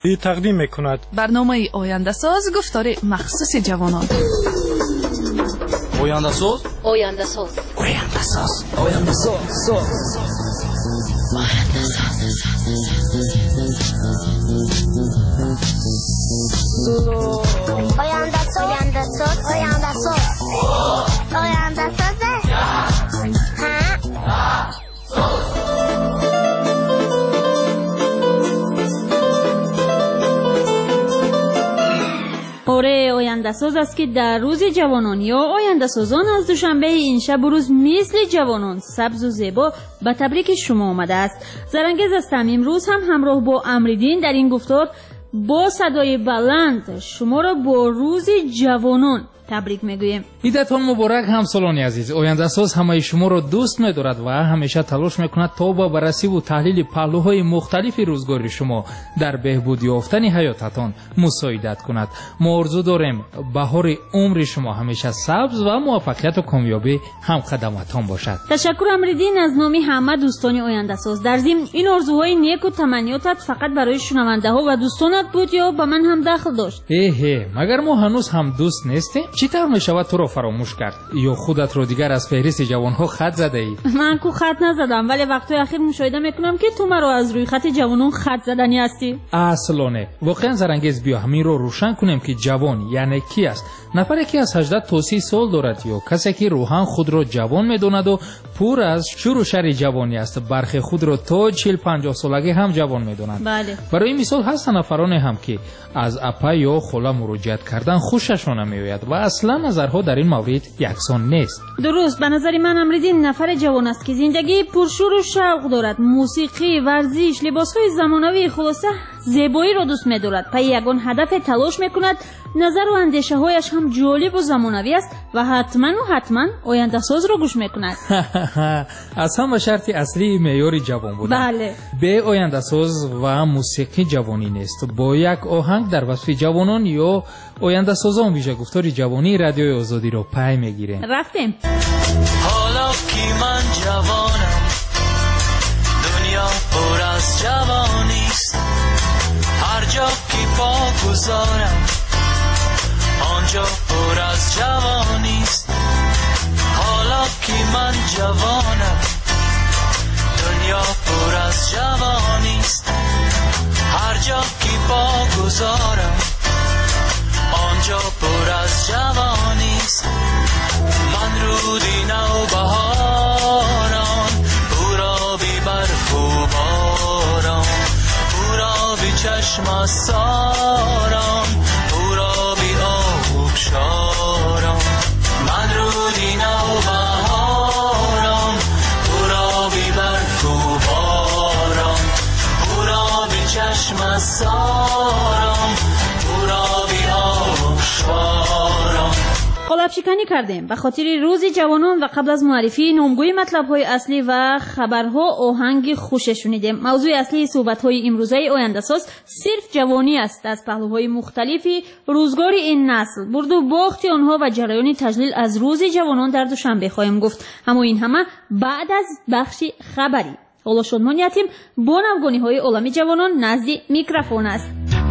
تقدیم میکند برنامه آینده ساز گفتار مخصوص جوانان. آینده ساز آینده ساز آینده ساز آینده ساز آینده ساز آینده ساز آینده ساز آینده ساز آره، آینده ساز است که در روز جوانان یا آینده سازان از دوشنبه این شب و روز مثل جوانان سبز و زیبا به تبریک شما آمده است. زرنگز هستم. امروز هم همراه با امریدین در این گفتار با صدای بلند شما را با روز جوانان تبریک میگویم. عیدتان مبارک همسالان عزیز. آینده ساز همه شما را دوست می‌دارد و همیشه تلاش می‌کند تا با بررسی و تحلیل پهلوهای مختلف روزگار شما در بهبود یافتن حیاتتان مساعدت کند. ما آرزو داریم بهار عمر شما همیشه سبز و موفقیت و کامیابی هم قدمتان باشد. تشکر امریدین از نام همه دوستان آینده ساز. در ضمن این آرزوهای نیک و تمنیاتت فقط برای شنونده‌ها و دوستانت بود یا به من هم دخل داشت؟ مگر ما هنوز هم دوست نیستیم؟ چطور میشود تو را فراموش کرد یا خودت را دیگر از فهرست جوانها خط زده ای؟ من کو خط نزدم، ولی وقتی اخیر مشاهده میکنم که تو مرا از روی خط جوانان خط زدنی هستی. اصلا نه. واقعا زرنگز بیا همین رو روشن کنیم که جوان یعنی کی است. نفری که از 18 تا 30 سال دارد یا کسی که روحاً خود را جوان میداند و پر از شور و شر جوانی است. برخی خود را تا 40-50 سالگی هم جوان میدانند. بله. برای مثال هست نفرانی هم که از اپا یا خاله مراجعت کردن خوششان نمیآید و اصلا نظرها در این مورد یکسان نیست. درست. به نظر من امریدین نفر جوان است که زندگی پرشور و شوق دارد. موسیقی، ورزش، لباسهای زمانوی، خلاصه زیبایی را دوست می‌دارد. پای یگان هدف تلاش می‌کند. نظر و اندیشه هایش هم جالب و زمانوی است و حتما آینده ساز را گوش می‌کند. از هم شرط اصلی معیار جوان بودن. بله. به آینده ساز و موسیقی جوانی نیست. با یک آهنگ در وصف جوانان یا آینده سازان ویژه گفتار جوانی رادیوی آزادی را پی میگیریم. رفتیم. حالا که من جوانم دنیا پر از جوانی است. هر جا که پا گذارم آنجا پر از جوانی است. حالا که من جوانم دنیا پر از جوانی است. هر جا که پا گذارم آنجا پر از جوانی است. من رودی نوبهاران پورابی برف و باران پورابی چشم ساران پورابی آب شاران. من رودی نوبهاران پورابی برف و باران پورابی چشم ساران پورابی آب شاران. قالب شکنی کردیم به خاطر روز جوانان و قبل از معرفی نامگوی مطلب‌های اصلی و خبرها آهنگ خوش شنیدیم. موضوع اصلی صحبت‌های امروزه آینده ساز صرف جوانی است. از پهلوهای مختلفی روزگار این نسل برد و باخت آنها و جریان تجلیل از روز جوانان در دوشنبه خواهیم گفت. همه بعد از بخش خبری. حالا شادمانیتیم با نوگانی‌های عالم جوانان نزد میکروفون است.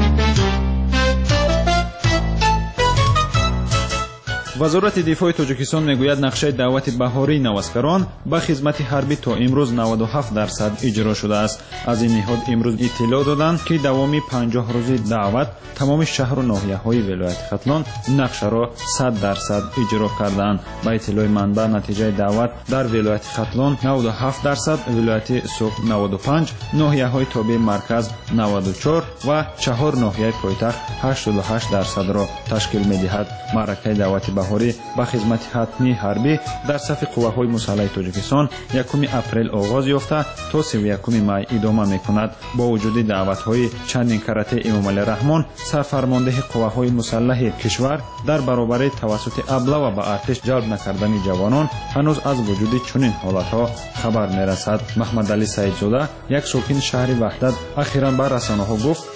وزارت دفاع تاجیکستان میگوید نقشه دعوت بهاری نوسکران به خدمت حربی تا امروز 97% اجرا شده است. از این نهاد امروز اطلاع دادند که دوامی 50 روزی دعوت تمام شهر و ناحیه‌های ولایت ختلان نقشه را 100% اجرا کردند. با اطلاع منبع نتیجه دعوت در ولایت ختلان 97%، ولایت سوق 95%، ناحیه‌های تابع مرکز 94% و 4 ناحیه پایتخت 88% را تشکیل می‌دهد. معرکه دعوت بهاری با خدمت حتمی حربی در صف قوه‌های مسلح تاجیکستان 1 اپریل آغاز یافته تا 31 می ادامه می‌کند. با وجود دعوت‌های چندین کرته امام علی رحمان سرفرمانده قوه‌های مسلح کشور در برابر توسط ابله و با ارتش جلب نکردن جوانان هنوز از وجود چنین حالت‌ها خبر می‌رسد. محمد علی سعیدزاده یک ساکن شهر وحدت اخیراً به رسانه‌ها گفت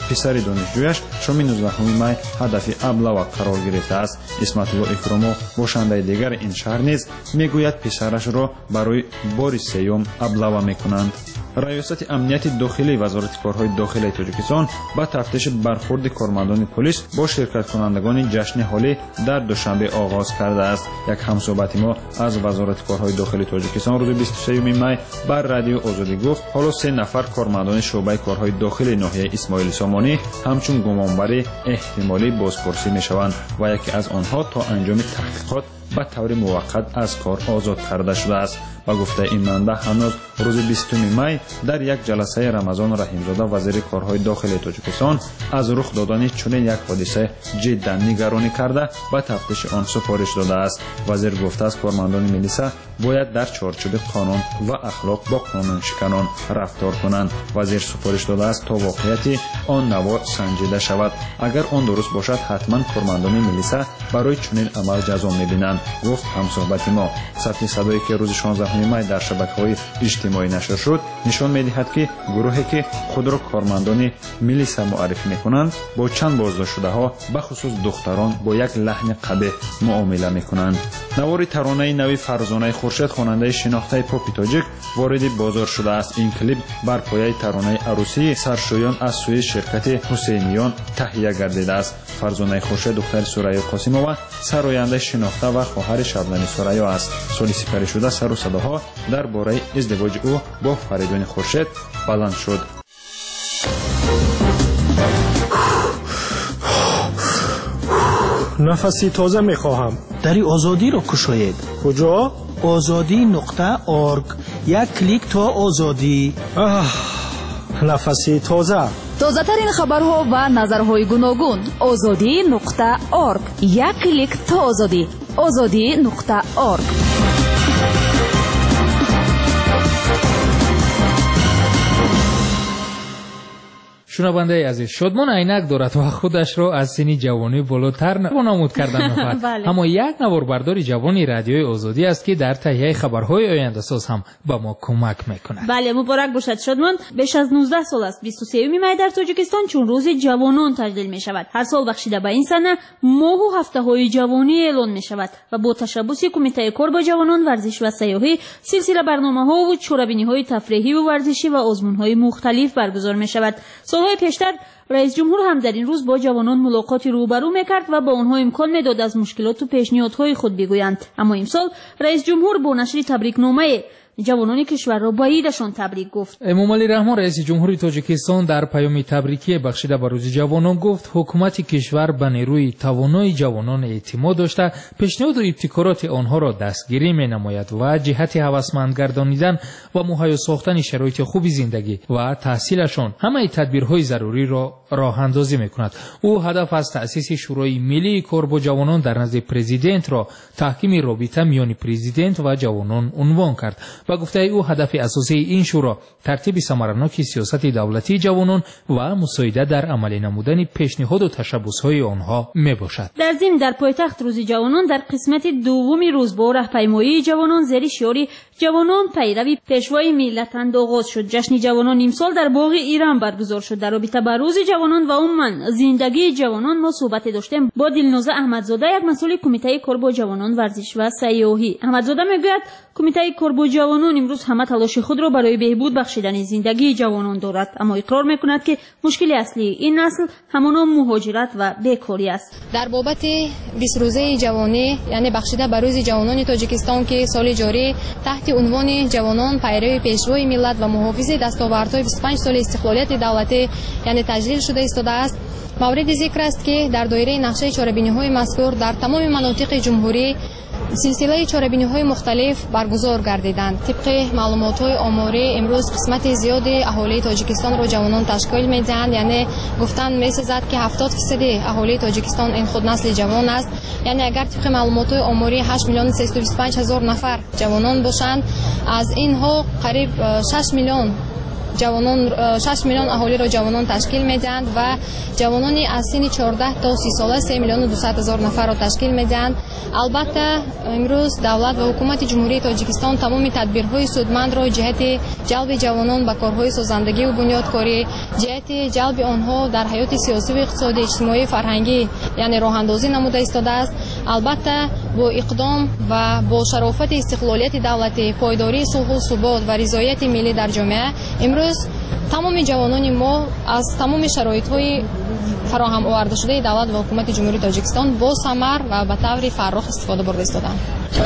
писари донишҷӯяш шоми 19 май ҳадафи аблава қарор гирифтааст. исматулло икромов бошандаи дигари ин шаҳр низ мегӯяд писарашро барои бори сеюм аблава мекунанд. раёсати амнияти дохилии вазорати корҳои дохилии тоҷикистон ба тафтиши бархурди кормандони полис бо ширкаткунандагони ҷашни ҳолӣ дар душанбе оғоз кардааст. як ҳамсӯҳбати мо аз вазорати корҳои дохилии тоҷикистон рӯзи 23 май бар радиои озодӣ гуфт ҳоло 3 нафар кормандони шуъбаи корҳои дохилии ноҳияи исмоили сомонӣ ҳамчун гумонбари эҳтимолӣ бозпурсӣ мешаванд ва яке аз онҳо то анҷоми таҳқиқот ба таври муваққат аз кор озод карда шудааст. ба гуфтаи ин манбаъ ҳанӯз рӯзи 20 май дар як ҷаласаи Рамазон Раҳимзода вазири корҳои дохилии Тоҷикистон аз рух додани чунин як ҳодиса ҷиддан нигаронӣ карда ба тафтиши он супориш додааст. вазир гуфтааст кормандони милиса бояд дар чорчӯби қонун ва ахлоқ бо қонуншиканон рафтор кунанд. вазир супориш додааст то воқеияти он наво санҷида шавад. агар он дуруст бошад ҳатман кормандони милиса барои чунин амал ҷазо мебинанд, гуфт ҳамсӯҳбати мо. сабти садое ки рӯзи 16 май дар шабакаҳои иҷтимоӣ нашр шуд нишон медиҳад ки гурӯҳе ки худро кормандони милиса муаррифӣ мекунанд бо чанд боздоштшудаҳо бахусус духтарон бо як лаҳни қабеҳ муомила мекунанд. навори таронаи нави Фарзонаи Хуршед хонандаи шинохтаи попи тоҷик вориди бозор шудааст. ин клип бар пояи таронаи арӯсии саршӯён аз сӯи ширкати ҳусейниён таҳия гардидааст. Фарзонаи Хуршед духтари Сурайё Қосимова сарояндаи шинохта ва хоҳари Шабнами Сурайё аст. соли сипаришуда сару садоҳо дар бораи издивоҷи ӯ бо Фаридуни Хуршед баланд шуд. нафаси тоза мехоҳам. дари озодиро кушоед. куҷо? ozodi.org. як клик то озодӣ. нафаси тоза. тозатарин хабарҳо ва назарҳои гуногун. ozodi.org. як клик то озодӣ. ozodi.org. шунавандаи азиз, шодмон айнак дорад ва худашро аз синни ҷавонӣ болотар намуд карда мехоҳад. аммо як наворбардори ҷавони радиои озодӣ аст ки дар таҳияи хабарҳои ояндасоз ҳам ба мо кӯмак мекунад. бале, муборак бошад шодмон. беш аз 19 сол аст 23 май дар тоҷикистон чун рӯзи ҷавонон таҷлил мешавад. ҳар сол бахшида ба ин сана моҳу ҳафтаҳои ҷавонӣ эълон мешавад ва бо ташаббуси кумитаи кор бо ҷавонон, варзиш ва сайёҳӣ силсила барномаҳову чорабиниҳои тафреҳиву варзишӣ ва озмунҳои мухталиф баргузор мешавад. солҳои пештар раис ҷумҳур ҳам дар ин рӯз бо ҷавонон мулоқоти рӯбарӯ мекард ва ба онҳо имкон медод аз мушкилоту пешниҳодҳои худ бигӯянд. аммо имсол раис ҷумҳур бо нашри табрикномае ҷавонони кишварро ба идашон табрик гуфт. эмомалӣ раҳмон раиси ҷумҳури тоҷикистон дар паёми табрикие бахшида ба рӯзи ҷавонон гуфт ҳукумати кишвар ба нерӯи тавонои ҷавонон эътимод дошта пешниҳоду ибтикороти онҳоро дастгирӣ менамояд ва ҷиҳати ҳавасманд гардонидан ва муҳайё сохтани шароити хуби зиндагӣ ва таҳсилашон ҳамаи тадбирҳои заруриро роҳандозӣ мекунад. ӯ ҳадаф аз таъсиси шӯрои миллии кор бо ҷавонон дар назди президентро таҳкими робита миёни президент ва ҷавонон унвон кард. ба гуфтаи ӯ ҳадафи асосии ин шӯро тартиби самараноки сиёсати давлатии ҷавонон ва мусоида дар амалӣ намудани пешниҳоду ташаббусҳои онҳо мебошад. дар зимн дар пойтахт рӯзи ҷавонон дар қисмати дуввуми рӯз бо раҳпаймоии ҷавонон зери шиори ҷавонон пайрави пешвои миллатанд оғоз шуд. ҷашни ҷавонон имсол дар боғи Иран баргузор шуд. дар робита ба рӯзи ҷавонон ва умуман зиндагии ҷавонон мо суҳбате доштем бо Дилноза Аҳмадзода, як масъули кумитаи кор бо ҷавонон, варзиш ва сайёҳӣ. аҳмадзода мегӯяд кумитаи кор бо ҷавонон имрӯз ҳама талоши худро барои беҳбуд бахшидани зиндагии ҷавонон дорад, аммо иқрор мекунад ки мушкили аслии ин насль ҳамоно муҳоҷират ва бекорӣ аст. дар бобати 20 рӯзаи ҷавонӣ, яъне бахшида ба рӯзи ҷавонони тоҷикистон ки соли ҷорӣ таҳти унвони ҷавонон пайрави пешвои миллат ва муҳофизи дастовардҳои 25 соли истиқлолияти давлатӣ яъне таҷлил шуда истодааст. мавриди зикр аст ки дар доираи нақшаи чорабиниҳои мазкур дар тамоми манотиқи ҷумҳурӣ силсилаи чорабиниҳои мухталиф баргузор гардиданд. тибқи маълумотҳои оморӣ имрӯз қисмати зиёди аҳолии тоҷикистонро ҷавонон ташкил медиҳанд, яъне гуфтан месазад ки 70% аҳолии тоҷикистон ин худ насли ҷавон аст. яъне агар тибқи маълумотҳои оморӣ 8 миллион 325 ҳазор нафар ҷавонон бошанд, аз инҳо қариб 6 миллион جوانان 6 میلیون اهالی را جوانان تشکیل میدهند و جوانانی از سن 14 تا 30 ساله 3 میلیون و 200 هزار نفر را تشکیل میدهند. البته امروز دولت و حکومت جمهوری تاجیکستان تمام تدبیرهای سودمند را جهت جلب جوانان به کارهای سازندگی و بنیادکاری، جهت جلب آنها در حیات سیاسی و اقتصادی، اجتماعی، فرهنگی یعنی راه اندازی نموده ایستاده است. البته با اقدام و با شرافت استقلالیت دولتی، پایداری صلح و ثبات و رضایت ملی در جامعه، امروز تمام جوانان ما از تمام شرایط‌های فراهم آورده شده دولت و حکومت جمهوری تاجیکستان با ثمر و به طور فرخ استفاده برده ایستادند.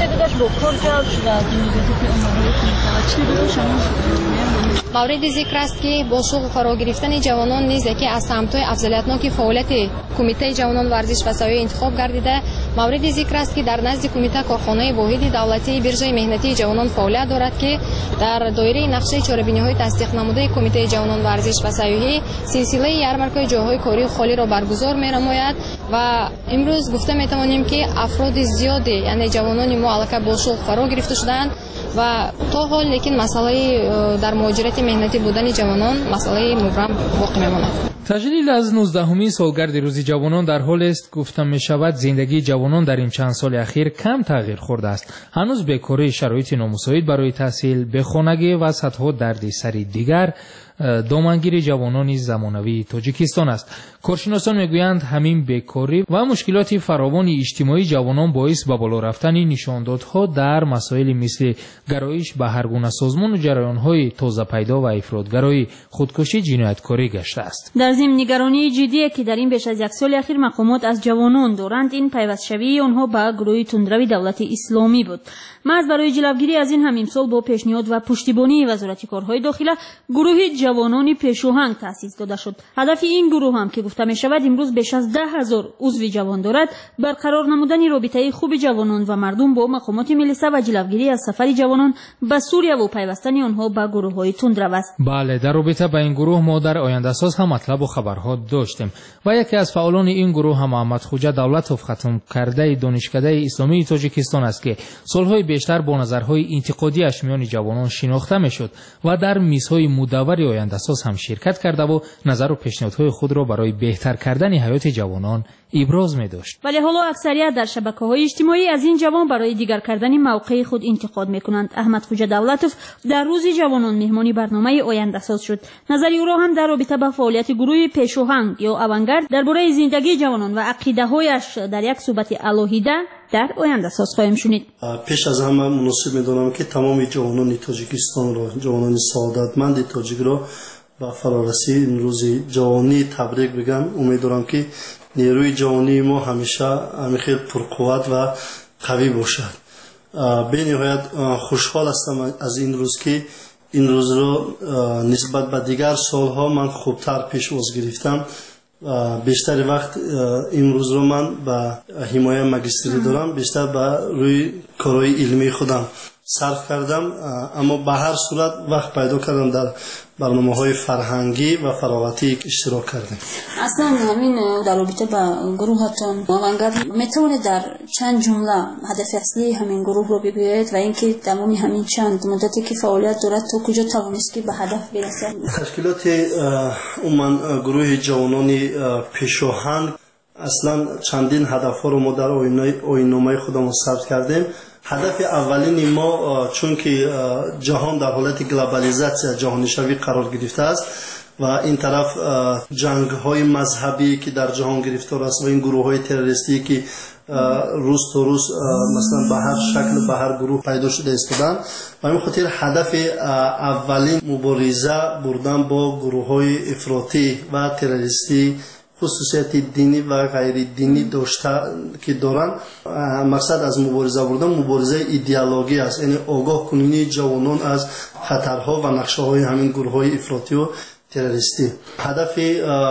مورد ذکر است که با شغل فرا گرفتن جوانان نیز که از سمت‌های افضلیت‌ناک فعالیت کمیته جوانان ورزش و سویه انتخاب گردیده. مورد ذکر است که در نزد کمیته کارخانه واحد دولتی بیرژه مهنتی جوانان فعالیت دارد که در دایره نقشه چاره‌بینی‌های تصدیق نموده کمیته جوانان ورزش و سویه سلسله یارمارک‌های جاهای کاری خالی را برگزار می‌نماید و امروز گفته می‌توانیم که افراد زیادی یعنی جوانان ما البته با شغل فرا گرفته شدند و تا حال لیکن مسئله در مهاجرت مهنتی بودن جوانان مسئله مبرم باقی میماند. تجلیل از 19مین سالگرد روز جوانان در حال است گفته می شود زندگی جوانان در این چند سال اخیر کم تغییر خورده است. هنوز بیکاری، شرایط نامساعد برای تحصیل، بخانگی و صدها دردسر دیگر دامنگیر جوانان زمانوی تاجیکستان است. کارشناسان میگویند همین بیکاری و مشکلات فراوان اجتماعی جوانان باعث به بالا رفتن نشاندادها در مسائل مثل گرایش به هر گونه سازمان و جریان‌های تازه پیدا و افراطگرایی، خودکشی، جنایتکاری گشته است. در ضمن نگرانی جدی که در این بیش از یک سال اخیر مقامات از جوانان دارند این پیوست‌شوی آنها به گروه تندروی دولت اسلامی بود. محض برای جلوگیری از این همین سال با پیشنهاد و پشتیبانی وزارت کارهای داخله گروه جوانان پیشاهنگ تأسیس داده شد. هدف این گروه هم که گفته می شود امروز بیش از 10,000 عضو جوان دارد، برقرار نمودن رابطه خوب جوانان و مردم با مقامات ملیسه و جلوگیری از سفر جوانان به سوریه و پیوستن آنها به گروه‌های تندرو است. بله، در رابطه با این گروه ما در آینده ساز هم مطلب و خبرها داشتیم و یکی از فعالان این گروه هم محمد خوجه دولتوف ختم کرده دانشکده اسلامی تاجیکستان است که سالهای بیشتر با نظرهای انتقادی‌اش میان جوانان شناخته میشد و در میزهای مدور آینده ساز هم شرکت کرده و نظر و پیشنهادهای خود را برای بهتر کردن حیات جوانان ابراز می داشت. ولی حالا اکثریت در شبکه‌های اجتماعی از این جوان برای دیگر کردن موقع خود انتقاد می‌کنند. احمد خوجه دولتوف در روز جوانان مهمانی برنامه آینده ساز شد. نظر او را هم در رابطه با فعالیت گروه پیشاهنگ یا آونگارد درباره زندگی جوانان و عقیده‌هایش در یک صحبت الهیده در آینده ساز خواهیم شنید. پیش از همه مناسب می‌دانم که تمام جوانان تاجیکستان را، جوانان سعادتمند تاجیک را با فرارسی این روز جوانی تبریک بگم. امیدوارم که نیروی جوانی ما همیشه خیلی پرقوت و قوی باشد. به نهایت خوشحال هستم از این روز که این روز را نسبت به دیگر سالها من خوبتر پیش گرفتم. بیشتر وقت این روز را من به حمایت ماجستری دارم، بیشتر به روی کارهای علمی خودم صرف کردم، اما به هر صورت وقت پیدا کردم در برنامه‌های فرهنگی و فراغتی اشتراک کردیم. اصلا همین در رابطه با گروهتون آونگارد میتونه در چند جمله هدف اصلی همین گروه رو بگویید و اینکه تمام همین چند مدتی که فعالیت دارد تا کجا توانست که به هدف برسد؟ تشکیلات عموما گروه جوانان پیشاهنگ اصلا چندین هدف‌ها رو ما در آیین‌نامه خودمون ثبت کردیم. هدف اولین ما چون که جهان در حالت گلوبالیزاسیون جهانی شوی قرار گرفته است و این طرف جنگ‌های مذهبی که در جهان گرفتار است و این گروه‌های تروریستی که روز تا روز مثلا به هر شکل به هر گروه پیدا شده استادن و همین خاطر هدف اولین مبارزه بردن با گروه‌های افراطی و تروریستی خصوصیت دینی و غیر دینی داشته که دارن. مقصد از مبارزه بردن مبارزه ایدئولوژی است، یعنی آگاه کننی جوانان از خطرها و نقشه‌های همین گروه‌های افراطی و تروریستی. هدف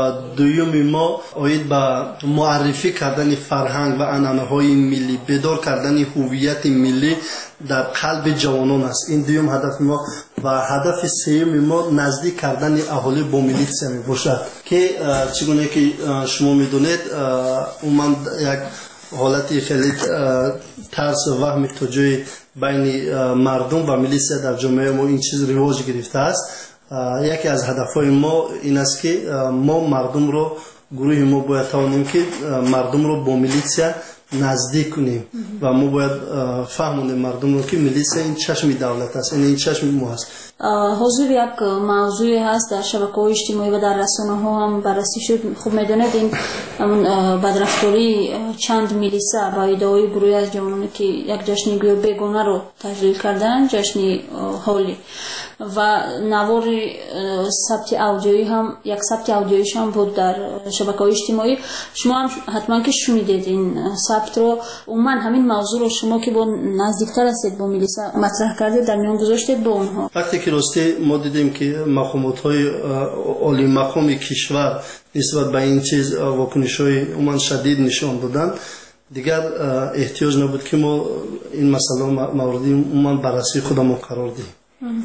دوم ما آید به معرفی کردن فرهنگ و عنعنه‌های ملی، بیدار کردن هویت ملی در قلب جوانان است. این دوم هدف ما و هدف سوم ما نزدیک کردن اهالی با میلیسیا می باشد که چگونه که شما میدونید من یک حالتی خیلی ترس و وهم توجه بین مردم و میلیسیا در جامعه ما این چیز رواج گرفته است یکی از هدفهای ما این است که ما مردم رو گروه ما باید توانیم که مردم رو با میلیسیا نزدیک کنیم و ما باید فهمونیم مردم رو که میلیسیا این چشم دولت است، این چشم ما است. حضور یک موضوع هست در شبکه‌های اجتماعی و در رسانه‌ها هم بررسی شد. خب میدونید این بدرفتاری چند میلیسا با ادعای گروهی از جوانانی که یک جشن گویا بیگانه رو تجلیل کردن، جشن هولی، و نوار ثبت آدیویی هم یک ثبت آدیوییش هم بود در شبکه‌های اجتماعی. شما هم حتما که شنیدید این ثبت رو. عموما همین موضوع رو شما که با نزدیکتر هستید با میلیسا مطرح کردید، در میان گذاشتید با اونها. وقتی که راستی ما دیدیم که مقامات‌های عالی مقام کشور نسبت به این چیز واکنش‌های عموما شدید نشان دادن، دیگر احتیاج نبود که ما این مسئله موردی عموما بررسی خودمون قرار دهیم.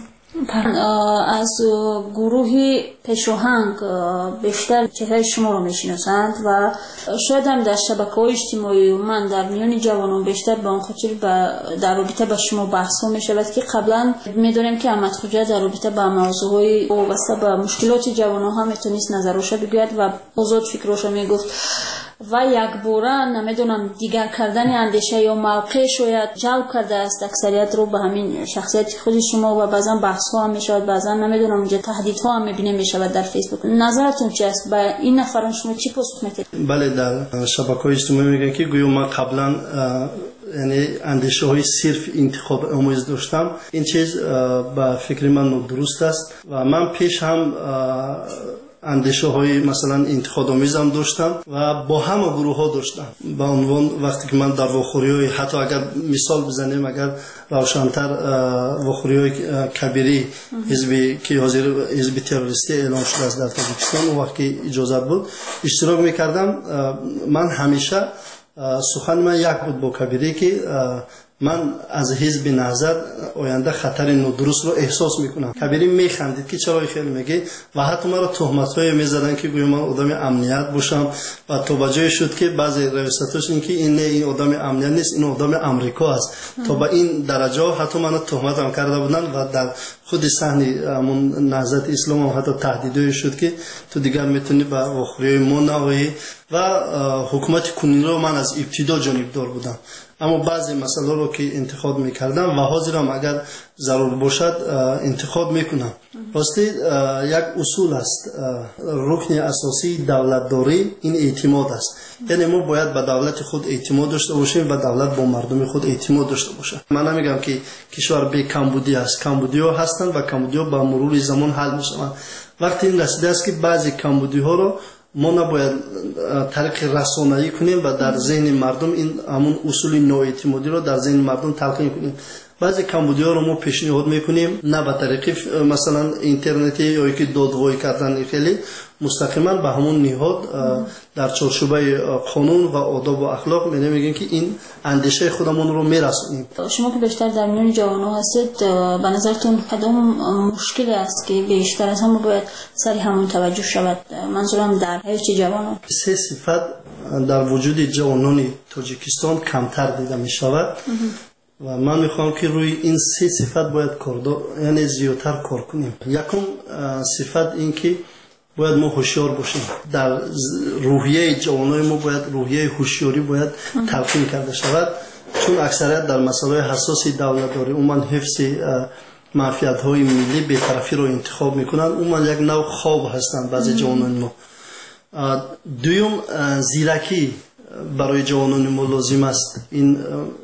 از گروه پیشاهنگ بیشتر چهره شما رو میشناسند و شاید هم در شبکه‌های اجتماعی من در میان جوانان بیشتر به آن خاطر در رابطه با شما بحث ها میشود که قبلا میدونیم که احمد خوجا در رابطه با موضوعهای وابسته به مشکلات جوانان هم میتونست نظرش بگوید و آزاد فکرش میگفت و یک باره نمیدونم دیگر کردن اندیشه یا موقع شاید جلب کرده است اکثریت رو به همین شخصیت خود شما و بعضا بحث ها هم میشود، بعضا نمیدونم اونجا تهدیدها هم میبینیم میشود در فیسبوک. نظرتون چی است؟ به این نفران شما چی پاسخ میدید؟ بله، در شبکه‌های اجتماعی میگن که گویا من قبلا یعنی اندیشه های صرف انتخاب آموز داشتم. این چیز به فکر من درست است و من پیش هم اندیشه های مثلا انتخاب آمیزم داشتم و با همه گروه ها داشتم. با عنوان وقتی که من در واخوری های، حتی اگر مثال بزنیم، اگر روشن‌تر واخوری های کبیری حزبی که حاضر حزب تروریستی اعلام شده است در تاجیکستان، اون وقت که اجازه بود اشتراک میکردم. من همیشه سخن من یک بود با کبیری که من از حزب نظر آینده خطر نادرست رو احساس میکنم. کبیری میخندید که چرا خیلی میگه و حتی مرا تهمت‌های میزدن که گویا من آدم امنیت باشم و تا بجای شد که بعضی روایتاش این که این آدم امنیت نیست، این آدم آمریکا است. تا به این درجه حتی منو تهمت هم کرده بودن و در خود صحنه همون نهضت اسلام هم حتی تهدیدی شد که تو دیگر میتونی به واخوری ما نوایی و حکومت کنونی رو من از ابتدا جانبدار بودم. اما بعضی مسائل رو که انتخاب میکردم و حاضرم اگر ضرور باشد انتخاب میکنم. راستی یک اصول است، رکن اساسی دولتداری این اعتماد است. یعنی ما باید به دولت خود اعتماد داشته باشیم و دولت با مردم خود اعتماد داشته باشه. من نمیگم که کشور بی کمبودی است، کمبودی ها هستند و کمبودی ها با مرور زمان حل میشوند. وقتی این رسیده است که بعضی کمبودی ها رو ما نباید طریق رسانه‌ای کنیم و در ذهن مردم این همون اصول نااعتمادی رو در ذهن مردم تلقین کنیم. بعضی کمبودی‌ها رو ما پیشنهاد میکنیم نه به طریق مثلا اینترنتی یا که دادوایی کردن، خیلی مستقیما به همون نهاد در چارچوبه قانون و آداب و اخلاق میگیم که این اندیشه خودمون رو میرسونیم. شما که بیشتر در میان جوانان هستید، به نظرتون کدام مشکلی است که بیشتر از همه باید سری همون توجه شود؟ منظورم در حیث جوانان. سه صفت در وجود جوانان تاجیکستان کمتر دیده می شود و من میخوام که روی این سه صفت باید یعنی زیادتر کار کنیم. یکم صفت این که باید ما هوشیار باشیم. در روحیه جوانای ما باید روحیه هوشیاری باید تلقین کرده شود، چون اکثریت در مسائل حساسی دولتداری عموما حفظ منفعت‌های ملی بی‌طرفی رو انتخاب میکنن. عموما یک نوع خواب هستند بعضی جوانان ما. دوم زیرکی برای جوانان ما لازم است. این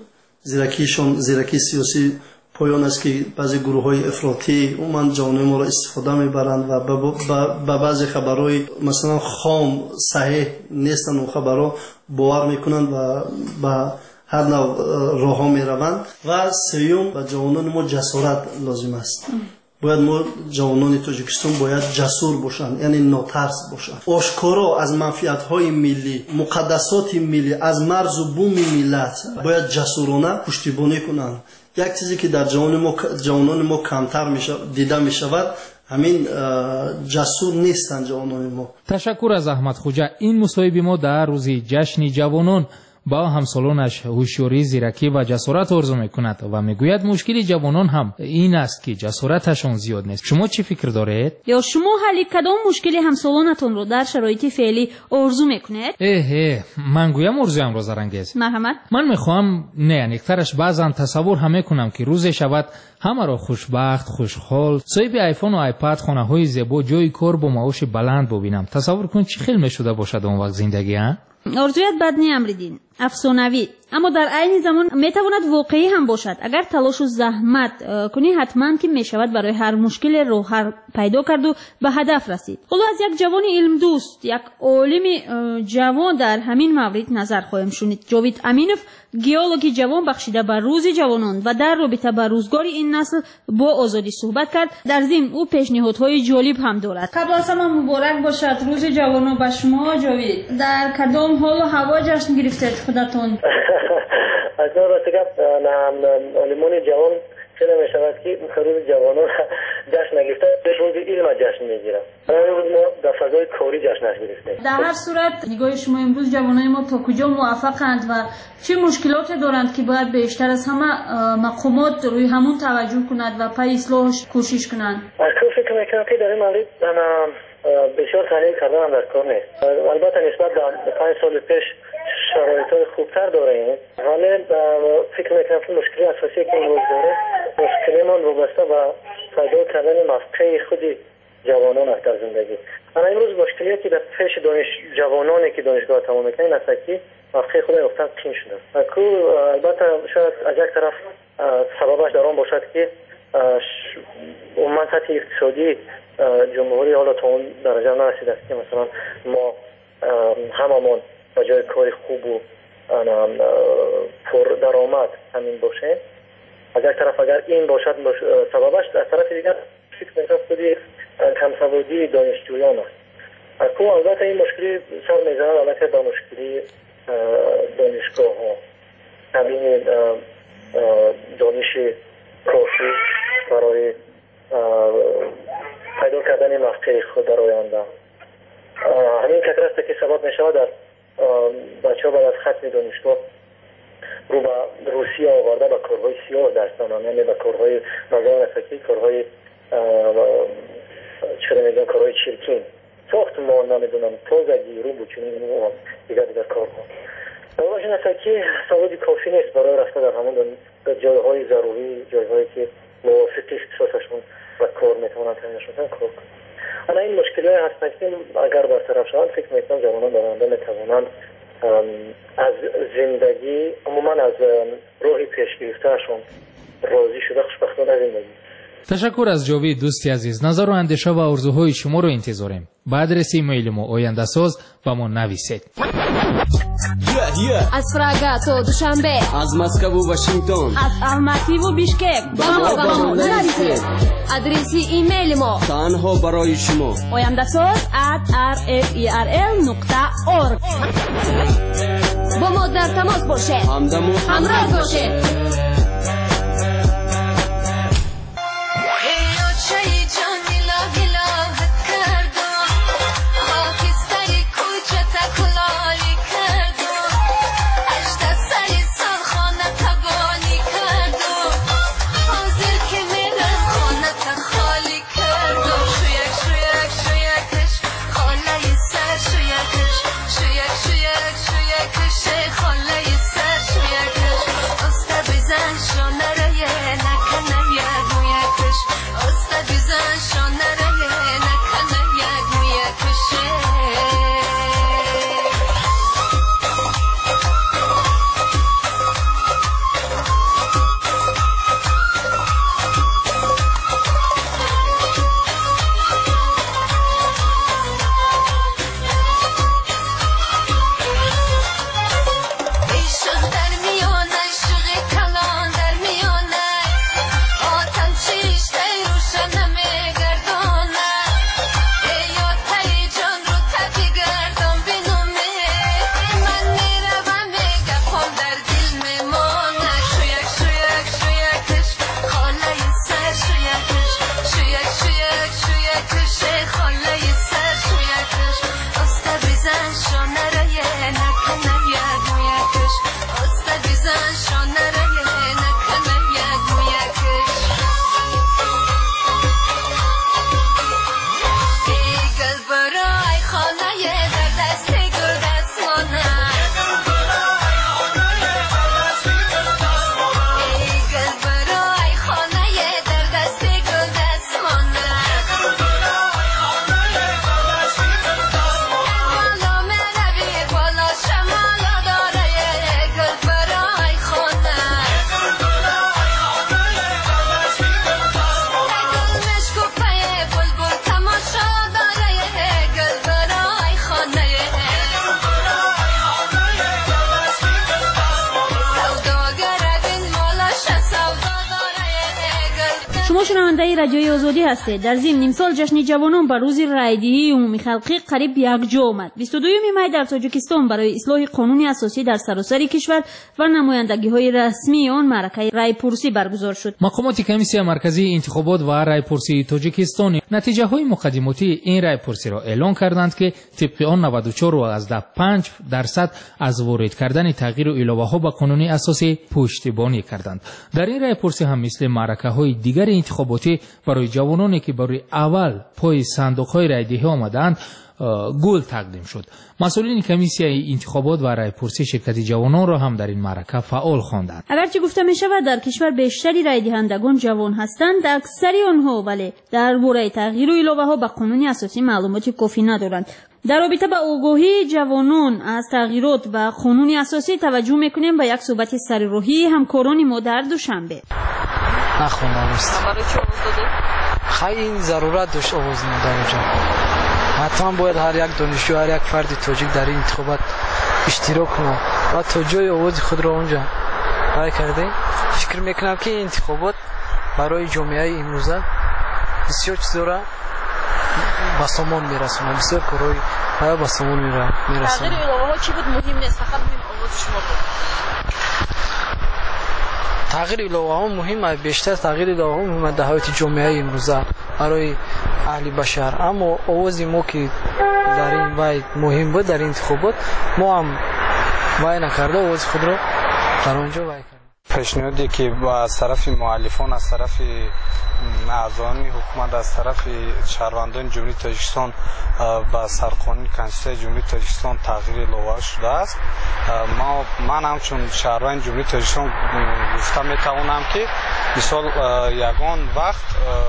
زیرکی سیاسی پایان است که بعضی گروه‌های افراطی عموما جوانان ما را استفاده میبرند و با بعضی خبرهای مثلا خام صحیح نیستن و خبرها باور میکنند و با هر نوع راه‌ها میروند. و سوم به جوانان ما جسارت لازم است. باید ما جوانان تاجیکستان باید جسور باشند، یعنی ناترس باشند، آشکارا از منفعت‌های ملی، مقدسات ملی، از مرز و بوم ملت باید جسورانه پشتیبانی کنند. یک چیزی که در جوانان ما کمتر دیده می شود همین جسور نیستند جوانان ما. تشکر از احمد خوجا. این مصاحبه ما در روز جشن جوانان با همسالانش هوشیاری، زیرکی و جسارت آرزو میکند و میگوید مشکل جوانان هم این است که جسارتشان زیاد نیست. شما چی فکر دارید؟ یا شما حل کدام مشکل همسالانتون رو در شرایط فعلی آرزو میکنید؟ من گویم آرزویم را زرنگیز. مرحمت. من میخوام نه نیکترش بعضا تصور هم میکنم که روز شود همه را خوشبخت، خوشحال، صاحب آیفون و آیپد، خانه های زیبا، جای کار با معاش بلند ببینم. تصور کن چه خیلی میشده باشد اون وقت زندگی ها؟ آرزویت بد نی امریدین، افسانوی، اما در عین زمان میتواند واقعی هم باشد. اگر تلاش و زحمت کنی حتما که میشود برای هر مشکل راه حل پیدا کرد و به هدف رسید. حالا از یک جوان علم دوست، یک عالم جوان در همین مورد نظر خواهیم شنید. جاوید امینوف، گیولوژی جوان بخشیده به روز جوانان و در رابطه با روزگار این نسل با آزادی صحبت کرد. در ضمن او پیشنهادهای جالب هم دارد. قبل از همه مبارک باشد روز جوانان به شما جاوید. در کدام حال و هوا جشن گرفتید خودتون؟ از ما راست گفت عالمان جوان چرا می شود که روز جوانان جشن نگرفته روز علم جشن میگیرن. امروز ما در فضای کاری جشنش گرفتیم. در هر صورت نگاه شما امروز جوانای ما تا کجا موفقند و چه مشکلاتی دارند که باید بیشتر از همه مقامات روی همون توجه کند و پای اصلاحش کوشش کنند؟ اصلا فکر میکنم که در این مورد بسیار تحلیل کردن هم در کار نیست. البته نسبت به 5 سال پیش شرایط خوبتر داریم. حالا فکر میکنم که مشکلی اساسی که امروز داره مشکلمان وابسته به پیدا کردن موقع خود جوانان است در زندگی. اما امروز مشکلی که در پیش جوانانی که دانشگاه تمام میکنن است که موقع خود یافتن قیم شده. البته شاید از یک طرف سببش در آن باشد که عموما سطح اقتصادی جمهوری حالا تا اون درجه نرسیده است که مثلا ما هممون با جای کاری خوب و پر درآمد همین باشه. از یک طرف اگر این باشد سببش، از طرف دیگر فکر میکنم خودی کم سوادی دانشجویان است. البته این مشکلی سر میزنه البته با مشکلی دانشگاه ها، تامین دانش کافی برای پیدا کردن موقع خود در آینده. همین کتر است که سبب می شود در بچه ها بعد از ختم دانشگاه رو به روسیه آورده به کارهای سیاه درس دادن، یعنی به کارهای نظام نفتی، کارهای چرا میگن کارهای چرکین، ساختمان، نمیدونم تازگی، رو بچونی دیگر کارها. باید این است که سوادی کافی نیست برای رفته در همون جایهای ضروری، جایهایی که موافق اختصاصشون و کار میتونن تامینشون کار کنن. اما این مشکلی هستند که اگر برطرف شوند فکر میکنم جوانان در آینده میتوانند از زندگی، عموما از راهی پیش گرفتهشون راضی شده خوشبختانه زندگی. تشکر از جاوید دوستی عزیز. نظر و اندیشه و آرزوهای شما رو انتظاریم. به آدرس ایمیل ما آینده‌ساز با ما نویسید. از پراگ تا دوشنبه، از مسکو و واشنگتن، از الماتی و بیشکک با ما نویسید. آدرس ایمیل ما تنها برای شما oyandasaz@rferl.org. با ما در تماس باشید، همراه باشید. خاله سر شویکش استا بزن شما شنونده رادیوی آزادی هستید. در ضمن امسال جشن جوانان به روز رایدهی عمومی خلقی قریب یکجا آمد. 22 می در تاجیکستان برای اصلاح قانون اساسی در سراسر کشور و نمایندگی‌های رسمی آن معرکه رایپرسی برگزار شد. مقامات کمیسیون مرکزی انتخابات و رایپرسی تاجیکستان نتیجه‌های مقدماتی این رایپرسی را اعلام کردند که طبق آن 94.5% از وارد کردن تغییر و علاوه‌ها به قانون اساسی پشتیبانی کردند. در این رایپرسی هم مثل معرکه‌های دیگر انتخاباتی برای جوانانی که برای اول پای صندوق‌های رایدهی آمدند گل تقدیم شد. مسئولین کمیسیون انتخابات و رایپرسی شرکت جوانان را هم در این معرکه فعال خواندند. اگرچه گفته می شود در کشور بیشتری رای دهندگان جوان هستند، اکثری آنها ولی درباره تغییر و علاوه‌ها به قانون اساسی معلومات کافی ندارند. در رابطه با آگاهی جوانان از تغییرات و قانون اساسی توجه میکنیم به یک صحبت سرراهی همکاران ما در دوشنبه. نخوندم است. برای چی آواز دادی؟ خیلی ضرورت داشت آواز دادن اونجا. حتما باید هر یک دانشجو، هر یک فرد تاجیک در این انتخابات اشتراک کنه و تا جای آواز خود را اونجا رای کرده. فکر میکنم که این انتخابات برای جامعه امروزه بسیار چیزا را به سامان میرسونه، بسیار کارهای به سامان میرسونه. تغییر علاوه ها چی بود مهم نیست، فقط مهم آواز شما بود. تغییر علاوه ها مهمه، بیشتر تغییر علاوه ها مهمه در حیات جامعه امروزه برای اهل بشر. اما آواز ما که در این وای مهم بود در این انتخابات، ما هم وای نکرده آواز خود را در آنجا وای کردیم. پیشنهادی که از طرف مؤلفان، از طرف اعضایان حکومت، از طرف شهروندان جمهوری تاجیکستان با سرقانون کنستیتوسیون جمهوری تاجیکستان تغییر علاوه شده است. من هم چون شهروند جمهوری تاجیکستان گفته میتوانم که مثال یگان وقت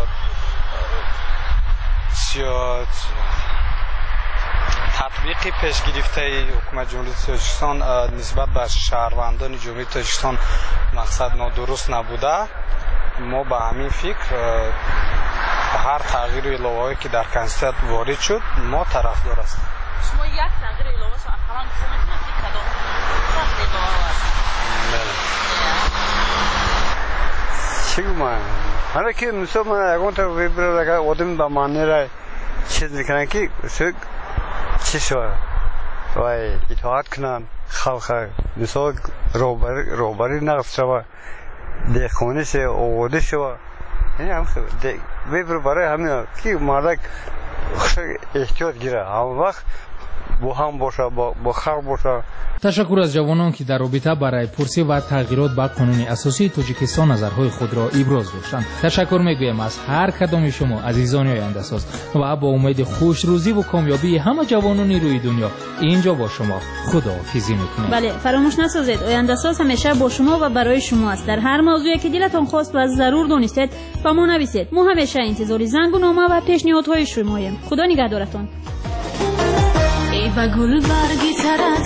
تطبیق پیش گرفته حکومت جمهوری تاجیکستان نسبت به شهروندان جمهوری تاجیکستان مقصد نادرست نبوده. ما به همین فکر هر تغییر علاوه‌ای که در کنستیتوسیون وارد شد ما طرفدار هستیم. شما یک تغییر علاوه شو اخران گفتید که کدام تغییر علاوه است؟ چی گمان؟ حالا که مثلا من اگه تو ویبر اگه آدم با معنی را چیز میکنن که چی شد؟ وای اطاعت کنن خلق مثلا روبری نقص شود دخونه شه آوده شود. یعنی هم ویبر برای همین که مردک احتیاط گیره همون وقت با هم باشه با خلق باشه. تشکر از جوانان که در رابطه با رایپرسی و تغییرات به قانون اساسی تاجیکستان نظرهای خود را ابراز داشتند. تشکر میگویم از هر کدام شما عزیزان آینده ساز و با امید خوش روزی و کامیابی همه جوانان روی دنیا اینجا با شما خداحافظی میکنیم. بله، فراموش نسازید آینده ساز همیشه با شما و برای شما است. در هر موضوعی که دلتان خواست و ضرور دانستید با ما نویسید. ما همیشه انتظار زنگ و نامه و پیشنهادهای شماییم. خدا نگهدارتان. ای با گل برگی